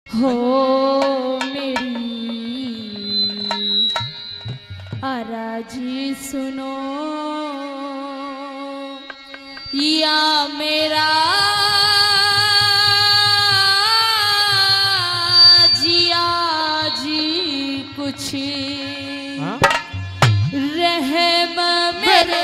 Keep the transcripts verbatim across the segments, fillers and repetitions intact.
हो मेरी आराजी सुनो या मेरा जिया जी कुछ रहम मेरे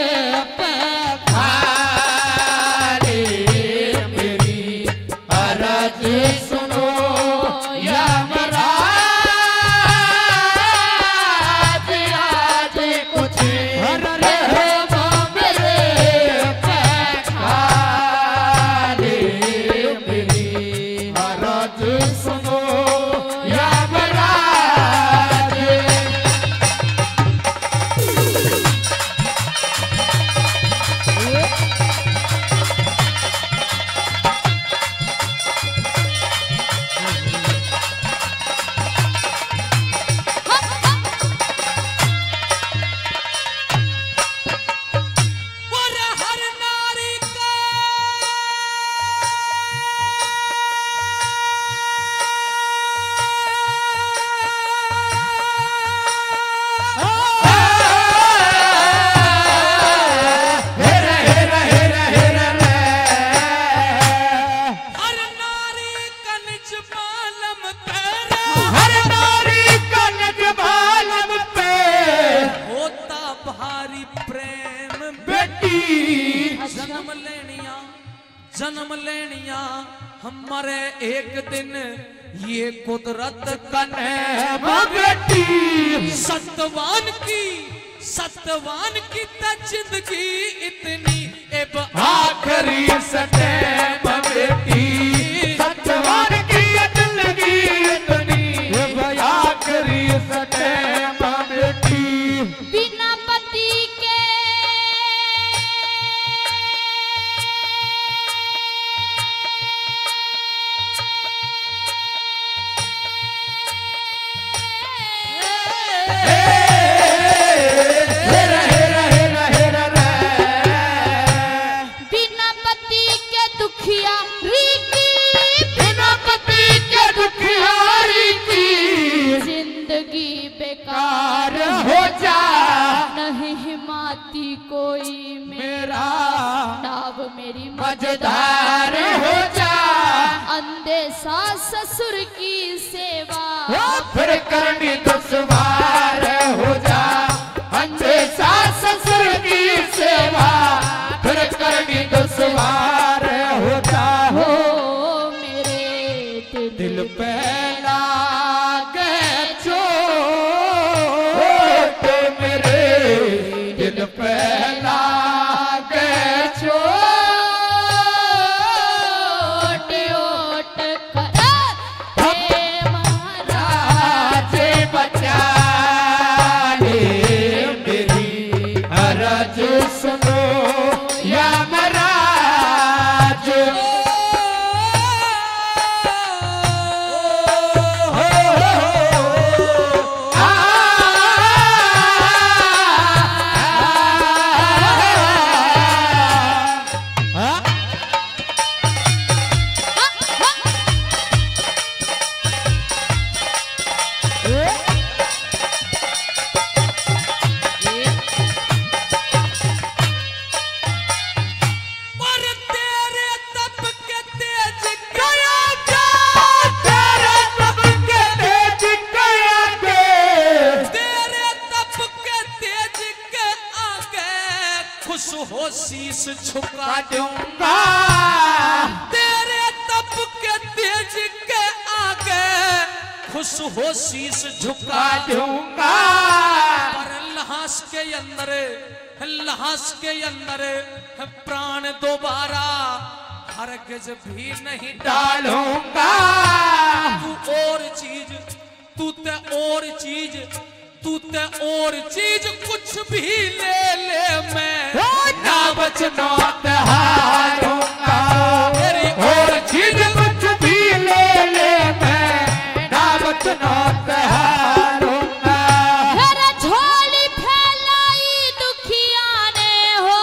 जन्म लेनिया जन्म लेनिया हमारे एक दिन ये कुदरत कने बेटी सतवान की सतवान की त जिंदगी इतनी अब आखिरी सटे बेटी सतवान की जिंदगी इतनी अब आखिरी सटे बेटी बिना पति के हो जा नहीं हिमाती कोई मेरा नाव मेरी मजेदार हो जा अंधे सास ससुर की सेवा फिर करनी दुश्वार हो जा अंधे सास ससुर की सेवा फिर करनी दुश्वार हो जा हो मेरे दिल पे पहला के छोट ओट कर महाराज बचा ले मेरी अरज सुनो या महाराज हो शीश झुका दूंगा तेरे तप के तेज के आगे खुश हो शीश झुका दूंगा पर लहास के अंदर लहास के अंदर प्राण दोबारा हरगिज भी नहीं डालूंगा तू और चीज तू ते और चीज तू ते और चीज कुछ भी ले ले मैं ना बचना हारूंगा मेरी और चीज कुछ भी ले ले मैं ना बचना हारूंगा मेरा झोली फैलाई दुखिया ने हो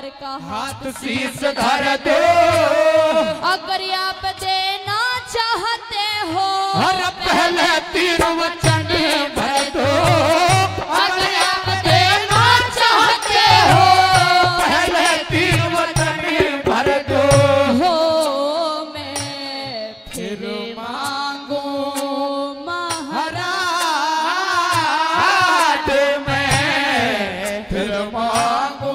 पर का हाथ शीश धर दो, अगर आप देना चाहते हो हर पहले तीर वचन भर दो, अगर आप देना चाहते हो पहले तीर वचन भर दो, हो मैं फिर मांगू महाराज मैं फिर मांगू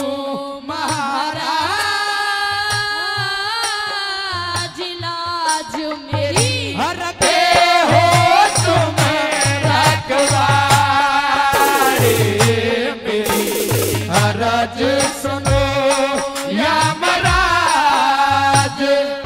महाराज लाज मेरी हर के हो तुम रखवारे मेरी हरज सुनो यमराज।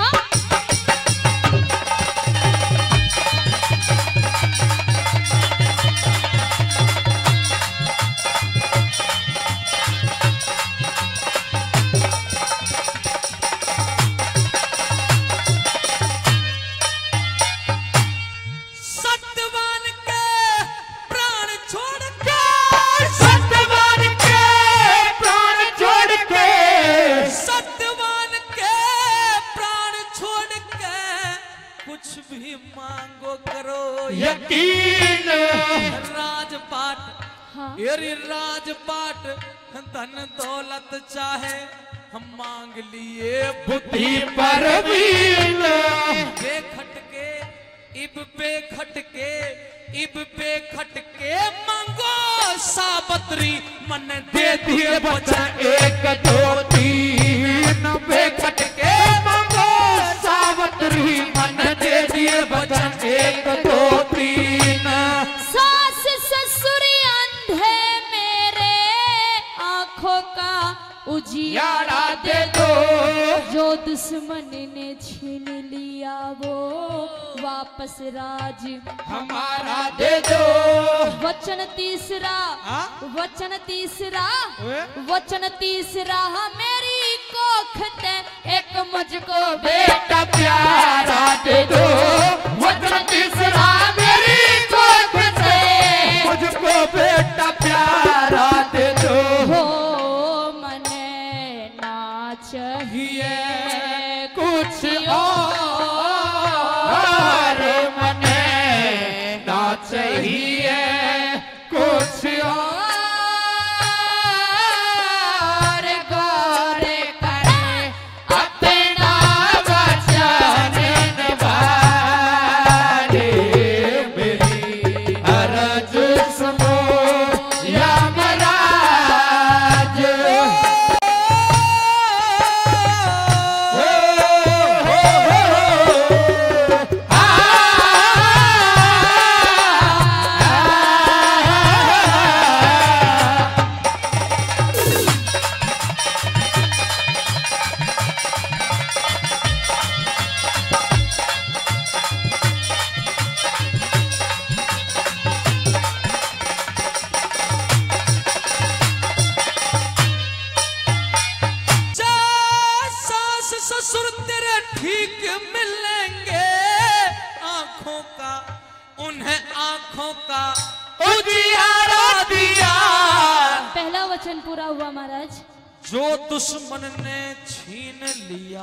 सत्यवान के प्राण छोड़ के, सत्यवान के प्राण छोड़ के, सत्यवान के प्राण छोड़ के कुछ भी मांगो करो यकीन राजपाट, हाँ येरी राजपाट धन दौलत चाहे हम मांग लिए बुद्धि परवीन, बेखटके इब बेखटके इब बेखटके मांगो साबत्री मन दे दिए वचन एक दो तीन बेखट के मांगो सावत्री मन दे दिए वचन एक दो तीन। सास ससुर अंधे मेरे आंखों का उजियारा दे दो, जो दुश्मन ने छीन लिया वो वापस राज हमारा दे दो, वचन तीसरा हाँ? वचन तीसरा ओए? वचन तीसरा मेरी कोख ते एक मुझको बेटा बेटा प्यारा दे दो, वचन तीसरा मेरी कोख से मुझको बेटा प्यारा दे दो, हो मने ना चाहिए कुछ और मने ना चाहिए कुछ और गौर करे अपना वचन निभाने मेरी अरज सुनो यमराज। जा सास ससुर तेरे ठीक मिलेंगे, आंखों का उन्हें आंखों का उजियारा दिया, पहला वचन पूरा हुआ महाराज। जो दुश्मन ने छीन लिया,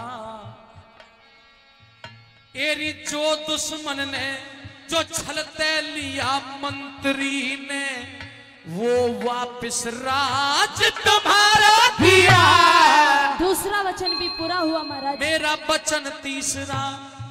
एरी जो दुश्मन ने जो छलते लिया मंत्री ने, वो वापिस राज तुम्हारा दिया दूसरा वचन भी पूरा हुआ महाराज। मेरा वचन तीसरा,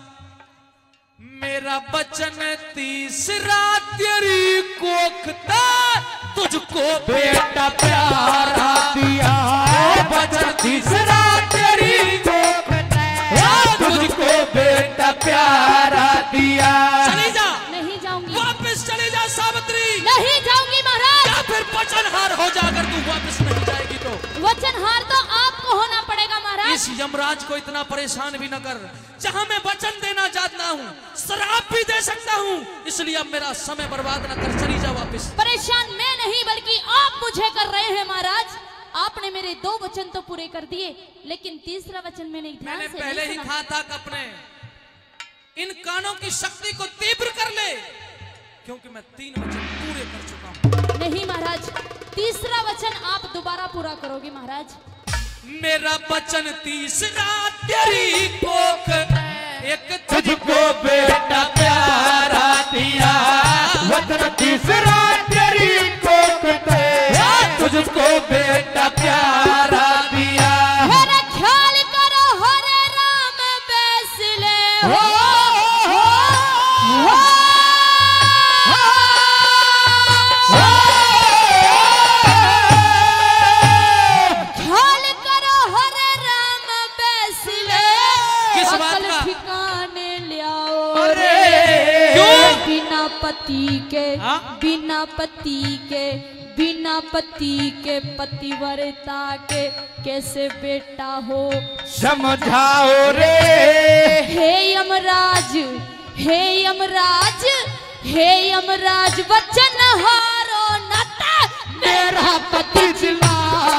मेरा वचन तीसरा तेरी कोखता तुझको बेटा प्यारा दिया, वचन तीसरा तेरी कोख ने तुझको बेटा प्यारा दिया। चली जा, नहीं जाऊंगी, वापस चली जा सावित्री, नहीं जाऊंगी महाराज। या फिर वचनहार हो जा, अगर तू वापस नहीं जाएगी तो वचनहार तो आपको होना पड़ेगा महाराज। इस यमराज को इतना परेशान भी न कर, जहां मैं वचन देना चाहता हूँ श्राप भी दे सकता हूँ, इसलिए अब मेरा समय बर्बाद न कर, चली जा वापस। परेशान मैं नहीं बल्कि आप मुझे कर रहे हैं महाराज। आपने मेरे दो वचन तो पूरे कर दिए, लेकिन तीसरा वचन मैंने ध्यान मैंने से पहले नहीं ही सुना। कहा था कि अपने इन कानों की शक्ति को तीव्र कर ले, क्योंकि मैं तीन वचन पूरे कर चुका हूं। नहीं महाराज, तीसरा वचन आप दोबारा पूरा करोगे महाराज। मेरा वचन तीसरा तेरी कोख एक तुझको बेटा प्यारा दिया, वचन तीसरा तेरी कोख दे, तुझको बेटा प्यारा दिया। हरे ख्याल करो हरे राम बैसले हो, ख्याल करो हरे राम बैसले, किस बात का? ठिकाने लियाओ अरे रे, बिना पति के हाँ? बिना पति के बिना पति के पतिव्रता के कैसे बेटा हो समझाओ रे। हे यमराज हे यमराज हे यमराज वचन हारो नता मेरा पति जिला